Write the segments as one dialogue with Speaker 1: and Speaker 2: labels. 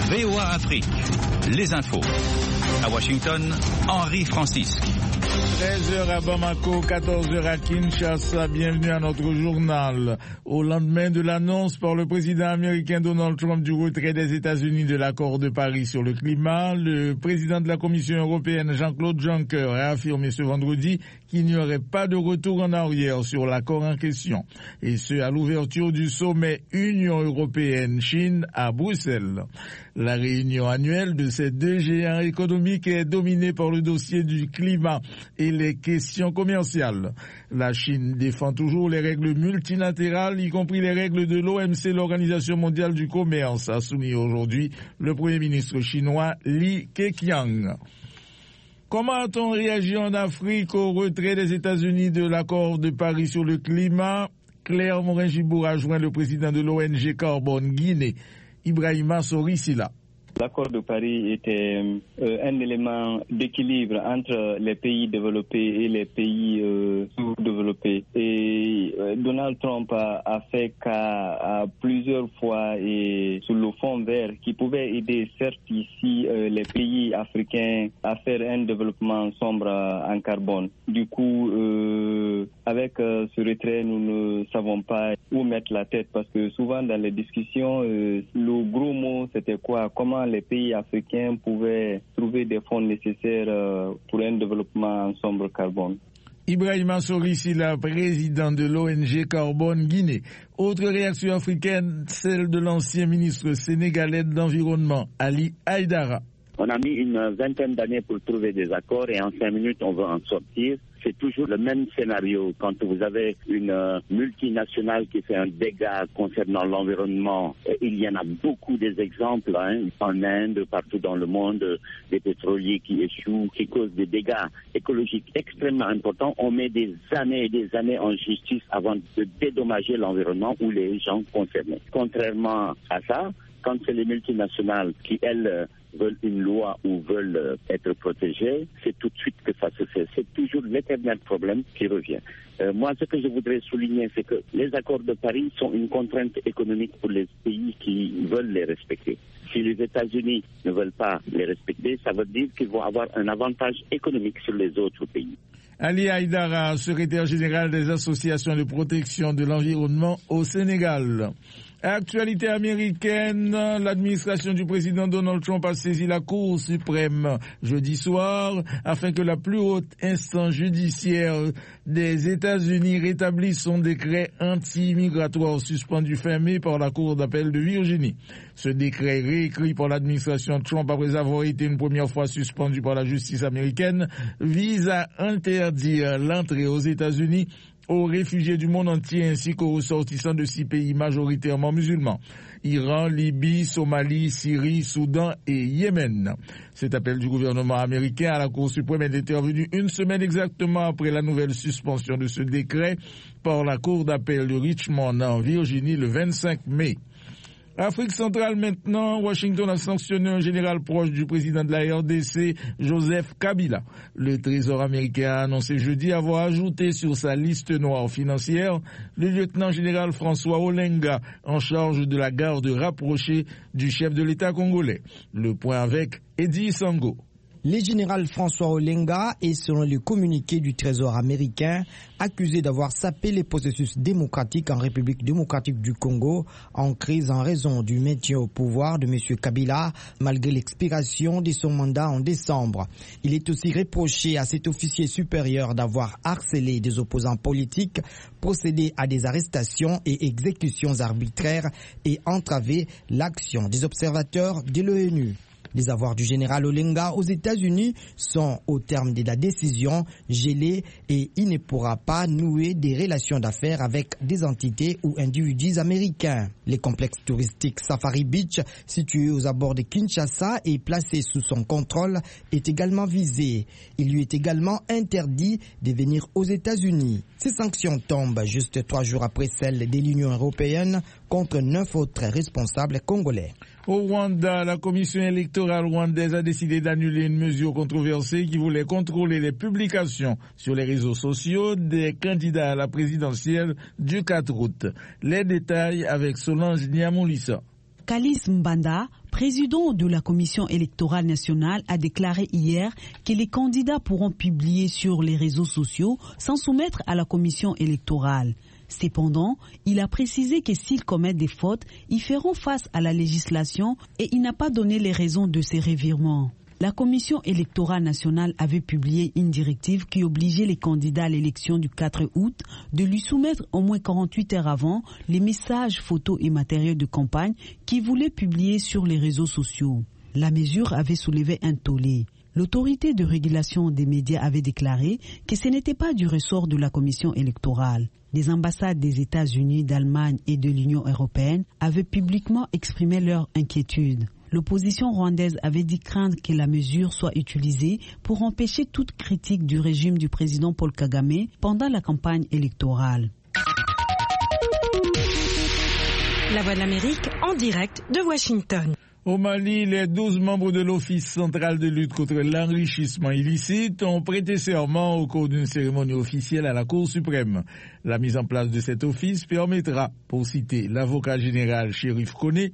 Speaker 1: VOA Afrique, les infos. À Washington, Henri Francisque.
Speaker 2: 13h à Bamako, 14h à Kinshasa. Bienvenue à notre journal. Au lendemain de l'annonce par le président américain Donald Trump du retrait des États-Unis de l'accord de Paris sur le climat, le président de la Commission européenne Jean-Claude Juncker a affirmé ce vendredi qu'il n'y aurait pas de retour en arrière sur l'accord en question. Et ce, à l'ouverture du sommet Union européenne-Chine à Bruxelles. La réunion annuelle de ces deux géants économiques est dominée par le dossier du climat et les questions commerciales. La Chine défend toujours les règles multilatérales, y compris les règles de l'OMC, l'Organisation mondiale du commerce, a souligné aujourd'hui le Premier ministre chinois Li Keqiang. Comment a-t-on réagi en Afrique au retrait des États-Unis de l'accord de Paris sur le climat? Claire Morin-Gibour a joint le président de l'ONG Carbone Guinée, Ibrahima Sorisila.
Speaker 3: L'accord de Paris était un élément d'équilibre entre les pays développés et les pays sous-développés. Et Donald Trump a fait cas plusieurs fois et sur le fond vert qui pouvait aider certes ici les pays africains à faire un développement sombre en carbone. Du coup, avec ce retrait, nous ne savons pas où mettre la tête parce que souvent dans les discussions, le gros mot c'était quoi? Comment les pays africains pouvaient trouver des fonds nécessaires pour un développement en sombre carbone.
Speaker 2: Ibrahima Sorisila, président de l'ONG Carbone Guinée. Autre réaction africaine, celle de l'ancien ministre sénégalais de l'Environnement, Ali Haïdara.
Speaker 4: On a mis une vingtaine d'années pour trouver des accords et en 5 minutes on va en sortir. C'est toujours le même scénario. Quand vous avez une multinationale qui fait un dégât concernant l'environnement, il y en a beaucoup des exemples en Inde, partout dans le monde, des pétroliers qui échouent, qui causent des dégâts écologiques extrêmement importants. On met des années et des années en justice avant de dédommager l'environnement ou les gens concernés. Contrairement à ça, quand c'est les multinationales qui, elles, veulent une loi ou veulent être protégées, c'est tout de suite que ça se fait. C'est toujours l'éternel problème qui revient. Moi, ce que je voudrais souligner, c'est que les accords de Paris sont une contrainte économique pour les pays qui veulent les respecter. Si les États-Unis ne veulent pas les respecter, ça veut dire qu'ils vont avoir un avantage économique sur les autres pays.
Speaker 2: Ali Haïdara, secrétaire général des associations de protection de l'environnement au Sénégal. Actualité américaine, l'administration du président Donald Trump a saisi la Cour suprême jeudi soir afin que la plus haute instance judiciaire des États-Unis rétablisse son décret anti-immigratoire suspendu fin mai par la Cour d'appel de Virginie. Ce décret réécrit par l'administration Trump après avoir été une première fois suspendu par la justice américaine vise à interdire l'entrée aux États-Unis aux réfugiés du monde entier ainsi qu'aux ressortissants de 6 pays majoritairement musulmans. Iran, Libye, Somalie, Syrie, Soudan et Yémen. Cet appel du gouvernement américain à la Cour suprême est intervenu une semaine exactement après la nouvelle suspension de ce décret par la Cour d'appel de Richmond en Virginie le 25 mai. Afrique centrale maintenant, Washington a sanctionné un général proche du président de la RDC, Joseph Kabila. Le Trésor américain a annoncé jeudi avoir ajouté sur sa liste noire financière le lieutenant-général François Olenga, en charge de la garde rapprochée du chef de l'État congolais. Le point avec Eddie Sango.
Speaker 5: Le général François Olenga est, selon le communiqué du Trésor américain, accusé d'avoir sapé les processus démocratiques en République démocratique du Congo en crise en raison du maintien au pouvoir de M. Kabila malgré l'expiration de son mandat en décembre. Il est aussi reproché à cet officier supérieur d'avoir harcelé des opposants politiques, procédé à des arrestations et exécutions arbitraires et entravé l'action des observateurs de l'ONU. Les avoirs du général Olenga aux États-Unis sont, au terme de la décision, gelés et il ne pourra pas nouer des relations d'affaires avec des entités ou individus américains. Le complexe touristique Safari Beach, situé aux abords de Kinshasa et placé sous son contrôle, est également visé. Il lui est également interdit de venir aux États-Unis. Ces sanctions tombent juste 3 jours après celles de l'Union européenne contre 9 autres responsables congolais.
Speaker 2: Au Rwanda, la commission électorale rwandaise a décidé d'annuler une mesure controversée qui voulait contrôler les publications sur les réseaux sociaux des candidats à la présidentielle du 4 août. Les détails avec Solange Niamoulissa.
Speaker 6: Kalis Mbanda, président de la Commission électorale nationale, a déclaré hier que les candidats pourront publier sur les réseaux sociaux sans soumettre à la Commission électorale. Cependant, il a précisé que s'ils commettent des fautes, ils feront face à la législation et il n'a pas donné les raisons de ces revirements. La Commission électorale nationale avait publié une directive qui obligeait les candidats à l'élection du 4 août de lui soumettre au moins 48 heures avant les messages, photos et matériels de campagne qu'ils voulaient publier sur les réseaux sociaux. La mesure avait soulevé un tollé. L'autorité de régulation des médias avait déclaré que ce n'était pas du ressort de la Commission électorale. Les ambassades des États-Unis, d'Allemagne et de l'Union européenne avaient publiquement exprimé leur inquiétude. L'opposition rwandaise avait dit craindre que la mesure soit utilisée pour empêcher toute critique du régime du président Paul Kagame pendant la campagne électorale.
Speaker 7: La Voix de l'Amérique en direct de Washington.
Speaker 2: Au Mali, les 12 membres de l'Office central de lutte contre l'enrichissement illicite ont prêté serment au cours d'une cérémonie officielle à la Cour suprême. La mise en place de cet office permettra, pour citer l'avocat général Chérif Koné,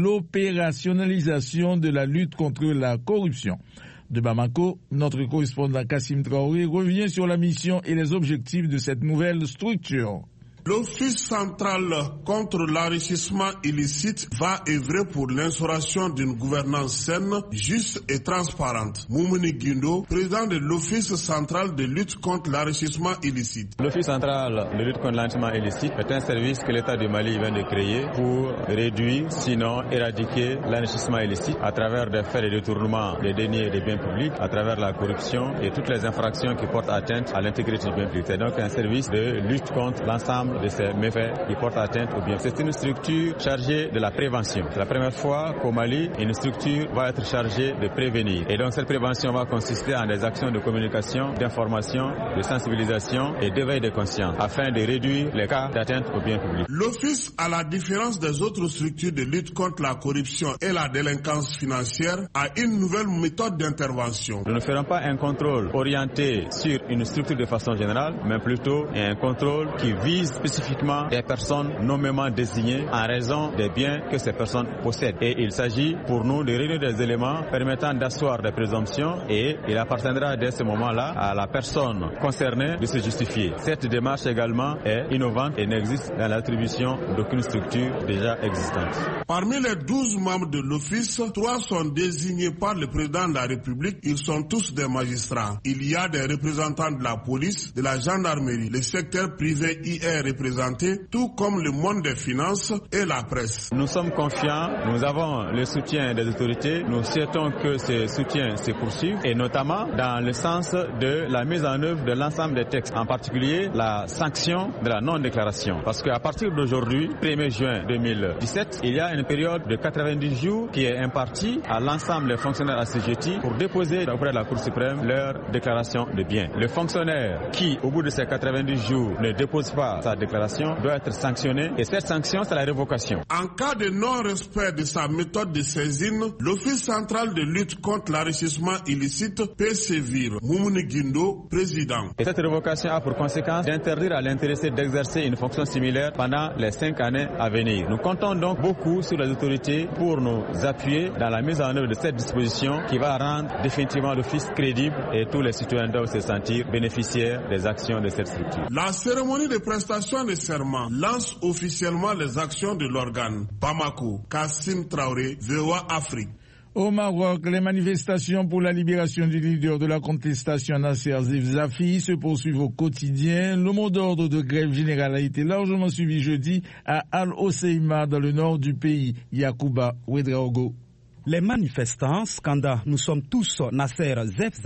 Speaker 2: l'opérationnalisation de la lutte contre la corruption. De Bamako, notre correspondant Kassim Traoré revient sur la mission et les objectifs de cette nouvelle structure.
Speaker 8: L'Office central contre l'enrichissement illicite va œuvrer pour l'instauration d'une gouvernance saine, juste et transparente. Moumouni Guindo, président de l'Office central de lutte contre l'enrichissement illicite.
Speaker 9: L'Office central de lutte contre l'enrichissement illicite est un service que l'État du Mali vient de créer pour réduire, sinon éradiquer l'enrichissement illicite à travers des faits de détournement des deniers et des biens publics, à travers la corruption et toutes les infractions qui portent atteinte à l'intégrité du bien public. C'est donc un service de lutte contre l'ensemble de ces méfaits qui portent atteinte au bien. C'est une structure chargée de la prévention. C'est la première fois qu'au Mali, une structure va être chargée de prévenir. Et donc cette prévention va consister en des actions de communication, d'information, de sensibilisation et d'éveil de conscience afin de réduire les cas d'atteinte au bien public.
Speaker 8: L'Office, à la différence des autres structures de lutte contre la corruption et la délinquance financière, a une nouvelle méthode d'intervention.
Speaker 9: Nous ne ferons pas un contrôle orienté sur une structure de façon générale, mais plutôt un contrôle qui vise spécifiquement des personnes nommément désignées en raison des biens que ces personnes possèdent. Et il s'agit pour nous de réunir des éléments permettant d'asseoir des présomptions et il appartiendra dès ce moment-là à la personne concernée de se justifier. Cette démarche également est innovante et n'existe dans l'attribution d'aucune structure déjà existante.
Speaker 8: Parmi les 12 membres de l'Office, 3 sont désignés par le président de la République. Ils sont tous des magistrats. Il y a des représentants de la police, de la gendarmerie. Le secteur privé y est représenté, tout comme le monde des finances et la presse.
Speaker 9: Nous sommes confiants, nous avons le soutien des autorités, nous souhaitons que ce soutien se poursuive et notamment dans le sens de la mise en œuvre de l'ensemble des textes, en particulier la sanction de la non-déclaration. Parce qu'à partir d'aujourd'hui, 1er juin 2017, il y a une période de 90 jours qui est impartie à l'ensemble des fonctionnaires assujettis pour déposer auprès de la Cour suprême leur déclaration de biens. Le fonctionnaire qui, au bout de ces 90 jours, ne dépose pas sa déclaration doit être sanctionné et cette sanction, c'est la révocation.
Speaker 8: En cas de non-respect de sa méthode de saisine, l'Office central de lutte contre l'enrichissement illicite peut sévir. Moumouni Guindo, président.
Speaker 9: Et cette révocation a pour conséquence d'interdire à l'intéressé d'exercer une fonction similaire pendant les 5 années à venir. Nous comptons donc beaucoup sur les autorités pour nous appuyer dans la mise en œuvre de cette disposition qui va rendre définitivement l'Office crédible et tous les citoyens doivent se sentir bénéficiaires des actions de cette structure.
Speaker 8: La cérémonie de prestation de serment lance officiellement les actions de l'organe. Bamako, Kassim Traoré, VOA Afrique.
Speaker 2: Au Maroc, les manifestations pour la libération du leader de la contestation Nasser Zefzafi se poursuivent au quotidien. Le mot d'ordre de grève générale a été largement suivi jeudi à Al-Hoceima dans le nord du pays. Yacouba Ouedraogo.
Speaker 10: Les manifestants, scandant « Nous sommes tous Nasser Zefzafi »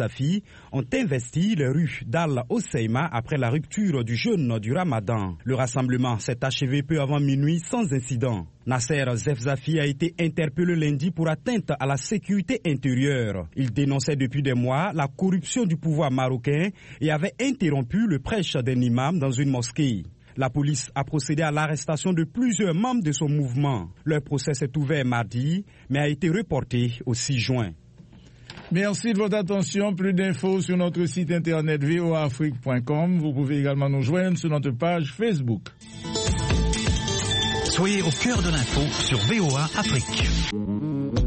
Speaker 10: ont investi les rues d'Al-Hoceima après la rupture du jeûne du Ramadan. Le rassemblement s'est achevé peu avant minuit sans incident. Nasser Zefzafi a été interpellé lundi pour atteinte à la sécurité intérieure. Il dénonçait depuis des mois la corruption du pouvoir marocain et avait interrompu le prêche d'un imam dans une mosquée. La police a procédé à l'arrestation de plusieurs membres de son mouvement. Leur procès s'est ouvert mardi, mais a été reporté au 6 juin.
Speaker 2: Merci de votre attention. Plus d'infos sur notre site internet voaafrique.com. Vous pouvez également nous joindre sur notre page Facebook.
Speaker 1: Soyez au cœur de l'info sur VOA Afrique.